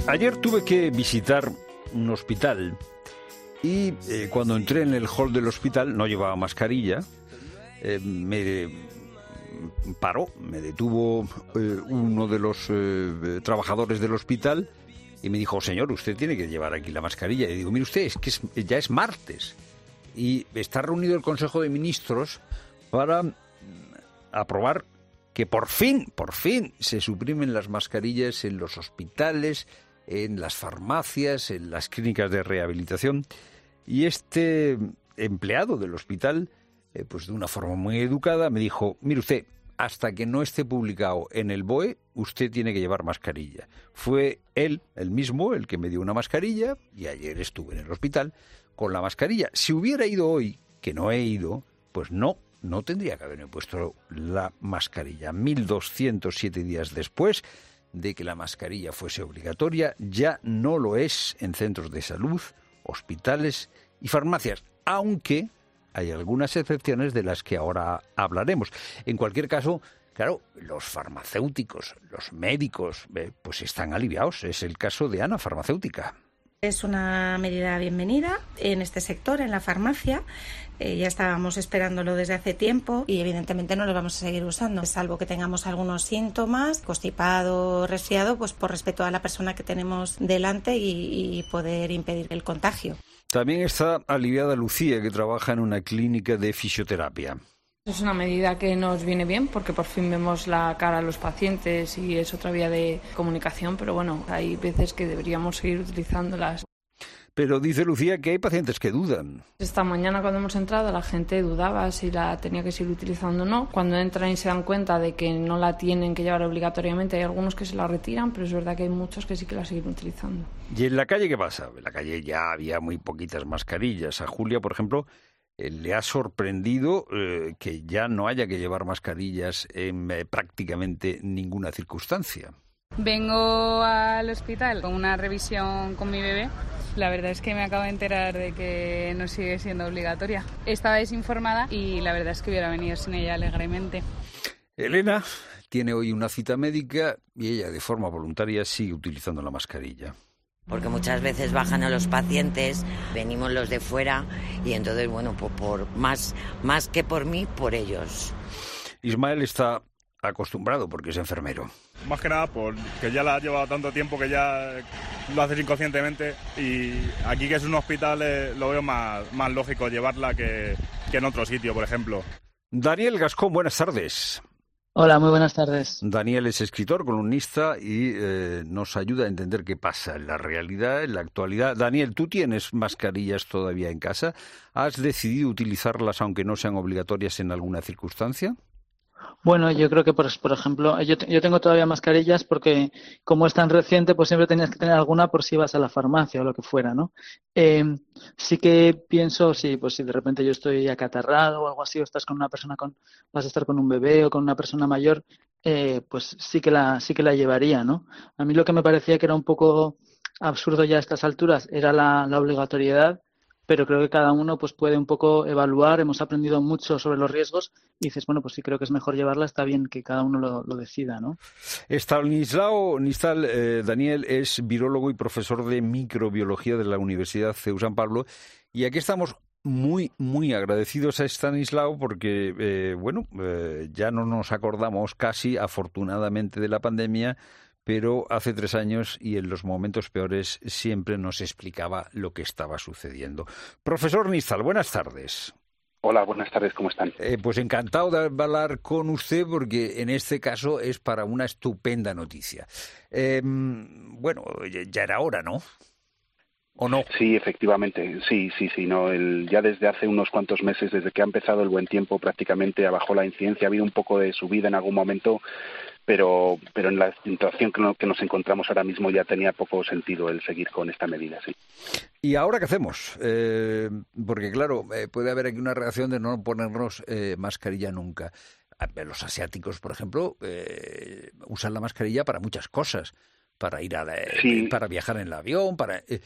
Ayer tuve que visitar un hospital y cuando entré en el hall del hospital no llevaba mascarilla. Me paró, me detuvo uno de los trabajadores del hospital y me dijo: señor, usted tiene que llevar aquí la mascarilla. Y digo: mire usted, es que ya es martes y está reunido el Consejo de Ministros para aprobar que por fin se suprimen las mascarillas en los hospitales, en las farmacias, en las clínicas de rehabilitación. Y este empleado del hospital, pues de una forma muy educada, me dijo: mire usted, hasta que no esté publicado en el BOE, usted tiene que llevar mascarilla. Fue él mismo, el que me dio una mascarilla, y ayer estuve en el hospital con la mascarilla. Si hubiera ido hoy, que no he ido, pues no tendría que haberme puesto la mascarilla. 1207 días después de que la mascarilla fuese obligatoria, ya no lo es en centros de salud, hospitales y farmacias, aunque hay algunas excepciones de las que ahora hablaremos. En cualquier caso, claro, los farmacéuticos, los médicos, pues están aliviados. Es el caso de Ana, farmacéutica. Es una medida bienvenida en este sector, en la farmacia. Ya estábamos esperándolo desde hace tiempo y evidentemente no lo vamos a seguir usando, salvo que tengamos algunos síntomas, constipado, resfriado, pues por respeto a la persona que tenemos delante y poder impedir el contagio. También está aliviada Lucía, que trabaja en una clínica de fisioterapia. Es una medida que nos viene bien porque por fin vemos la cara a los pacientes y es otra vía de comunicación, pero bueno, hay veces que deberíamos seguir utilizándolas. Pero dice Lucía que hay pacientes que dudan. Esta mañana cuando hemos entrado la gente dudaba si la tenía que seguir utilizando o no. Cuando entran y se dan cuenta de que no la tienen que llevar obligatoriamente, hay algunos que se la retiran, pero es verdad que hay muchos que sí que la siguen utilizando. ¿Y en la calle qué pasa? En la calle ya había muy poquitas mascarillas. A Julia, por ejemplo, le ha sorprendido que ya no haya que llevar mascarillas en prácticamente ninguna circunstancia. Vengo al hospital con una revisión con mi bebé. La verdad es que me acabo de enterar de que no sigue siendo obligatoria. Estaba desinformada y la verdad es que hubiera venido sin ella alegremente. Elena tiene hoy una cita médica y ella de forma voluntaria sigue utilizando la mascarilla. Porque muchas veces bajan a los pacientes, venimos los de fuera y entonces, bueno, pues por más que por mí, por ellos. Ismael está acostumbrado porque es enfermero. Más que nada porque ya la ha llevado tanto tiempo que ya lo haces inconscientemente y aquí que es un hospital lo veo más lógico llevarla que en otro sitio, por ejemplo. Daniel Gascón, buenas tardes. Hola, muy buenas tardes. Daniel es escritor, columnista y nos ayuda a entender qué pasa en la realidad, en la actualidad. Daniel, ¿tú tienes mascarillas todavía en casa? ¿Has decidido utilizarlas aunque no sean obligatorias en alguna circunstancia? Bueno, yo creo que, por ejemplo, yo tengo todavía mascarillas porque como es tan reciente, pues siempre tenías que tener alguna por si ibas a la farmacia o lo que fuera, ¿no? Sí que pienso, sí, pues si de repente yo estoy acatarrado o algo así, o estás con una persona vas a estar con un bebé o con una persona mayor, pues sí que la llevaría, ¿no? A mí lo que me parecía que era un poco absurdo ya a estas alturas era la obligatoriedad. Pero creo que cada uno pues puede un poco evaluar, hemos aprendido mucho sobre los riesgos y dices, bueno, pues sí creo que es mejor llevarla, está bien que cada uno lo decida, ¿no? Stanislao Nistal, Daniel, es virólogo y profesor de microbiología de la Universidad CEU San Pablo y aquí estamos muy, muy agradecidos a Stanislao porque, ya no nos acordamos casi, afortunadamente, de la pandemia, pero hace 3 años y en los momentos peores siempre nos explicaba lo que estaba sucediendo. Profesor Nistal, buenas tardes. Hola, buenas tardes, ¿cómo están? Pues encantado de hablar con usted porque en este caso es para una estupenda noticia. Ya era hora, ¿no? ¿O no? Sí, efectivamente, sí, no, ya desde hace unos cuantos meses, desde que ha empezado el buen tiempo, prácticamente bajó la incidencia, ha habido un poco de subida en algún momento, pero en la situación que nos encontramos ahora mismo ya tenía poco sentido el seguir con esta medida, sí. ¿Y ahora qué hacemos? Porque claro, puede haber aquí una reacción de no ponernos mascarilla nunca. Los asiáticos, por ejemplo, usan la mascarilla para muchas cosas, para ir para viajar en el avión,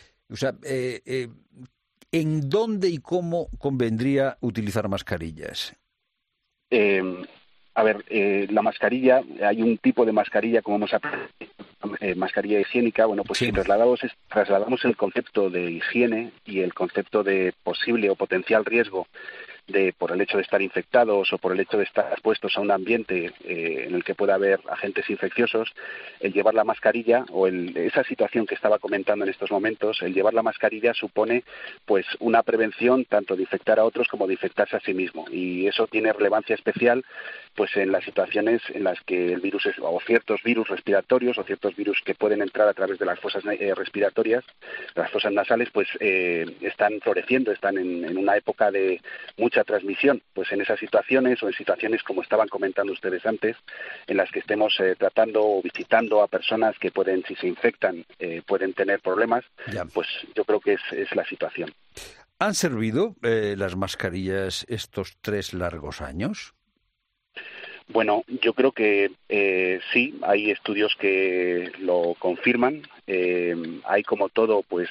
¿en dónde y cómo convendría utilizar mascarillas? La mascarilla, hay un tipo de mascarilla, como hemos aprendido, mascarilla higiénica, bueno, pues si trasladamos el concepto de higiene y el concepto de posible o potencial riesgo por el hecho de estar infectados o por el hecho de estar expuestos a un ambiente en el que pueda haber agentes infecciosos, el llevar la mascarilla o esa situación que estaba comentando en estos momentos, el llevar la mascarilla supone pues una prevención tanto de infectar a otros como de infectarse a sí mismo, y eso tiene relevancia especial pues en las situaciones en las que el virus o ciertos virus respiratorios o ciertos virus que pueden entrar a través de las fosas respiratorias, las fosas nasales, pues están floreciendo, están en una época de mucha transmisión. Pues en esas situaciones o en situaciones como estaban comentando ustedes antes, en las que estemos tratando o visitando a personas que pueden, si se infectan, pueden tener problemas, pues yo creo que es la situación. ¿Han servido las mascarillas estos 3 largos años? Bueno, yo creo que sí, hay estudios que lo confirman. Hay, como todo, pues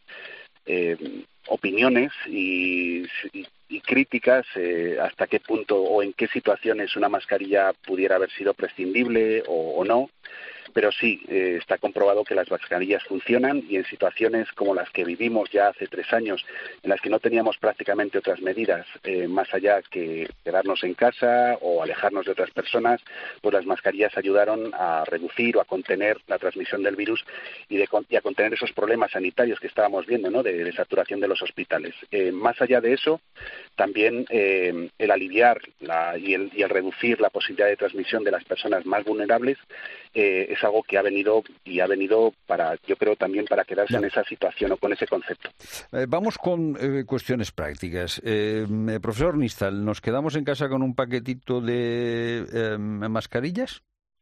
opiniones y críticas hasta qué punto o en qué situaciones una mascarilla pudiera haber sido prescindible o no. Pero sí, está comprobado que las mascarillas funcionan, y en situaciones como las que vivimos ya hace 3 años, en las que no teníamos prácticamente otras medidas más allá que quedarnos en casa o alejarnos de otras personas, pues las mascarillas ayudaron a reducir o a contener la transmisión del virus y a contener esos problemas sanitarios que estábamos viendo, ¿no?, de saturación de los hospitales. Más allá de eso, también el aliviar y el reducir la posibilidad de transmisión de las personas más vulnerables es algo que ha venido para, yo creo, también para quedarse en esa situación o con ese concepto. Vamos con cuestiones prácticas. Profesor Nistal, ¿nos quedamos en casa con un paquetito de mascarillas?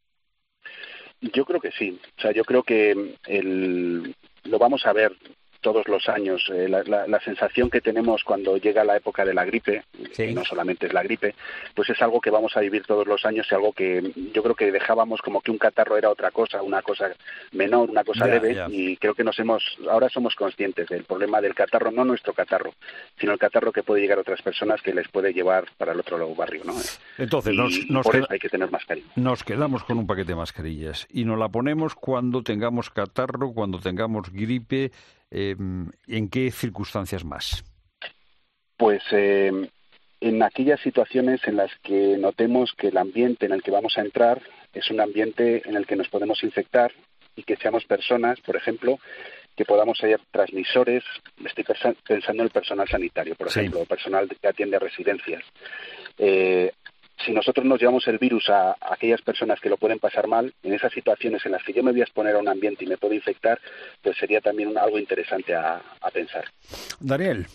Yo creo que sí. O sea, yo creo que lo vamos a ver todos los años. La sensación que tenemos cuando llega la época de la gripe, que no solamente es la gripe, pues es algo que vamos a vivir todos los años, y algo que yo creo que dejábamos como que un catarro era otra cosa, una cosa menor, una cosa leve, y creo que ahora somos conscientes del problema del catarro, no nuestro catarro, sino el catarro que puede llegar a otras personas, que les puede llevar para el otro barrio, ¿no? Entonces, por eso hay que tener mascarilla. Nos quedamos con un paquete de mascarillas y nos la ponemos cuando tengamos catarro, cuando tengamos gripe. ¿En qué circunstancias más? Pues en aquellas situaciones en las que notemos que el ambiente en el que vamos a entrar es un ambiente en el que nos podemos infectar, y que seamos personas, por ejemplo, que podamos ser transmisores. Estoy pensando en el personal sanitario, por ejemplo, el personal que atiende a residencias. Si nosotros nos llevamos el virus a aquellas personas que lo pueden pasar mal, en esas situaciones en las que yo me voy a exponer a un ambiente y me puedo infectar, pues sería también algo interesante a pensar. Daniel.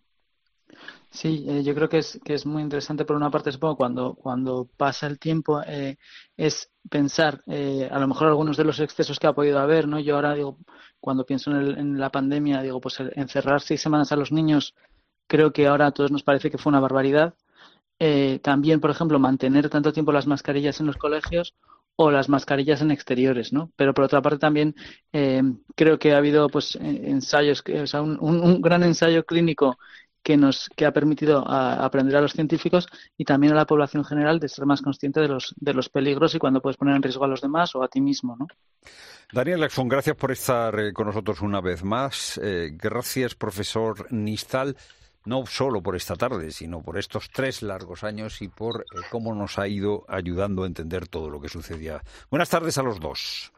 Sí, yo creo que es muy interesante. Por una parte, supongo, cuando pasa el tiempo, es pensar a lo mejor algunos de los excesos que ha podido haber, ¿no? Yo ahora digo, cuando pienso en la pandemia, digo, pues encerrar 6 semanas a los niños, creo que ahora a todos nos parece que fue una barbaridad. También, por ejemplo, mantener tanto tiempo las mascarillas en los colegios o las mascarillas en exteriores, ¿no? Pero por otra parte también creo que ha habido pues ensayos, o sea, un gran ensayo clínico que ha permitido aprender a los científicos y también a la población general de ser más consciente de los peligros y cuando puedes poner en riesgo a los demás o a ti mismo, ¿no? Daniel Laxon, gracias por estar con nosotros una vez más. Gracias, profesor Nistal, no solo por esta tarde, sino por estos 3 largos años y por cómo nos ha ido ayudando a entender todo lo que sucedía. Buenas tardes a los dos.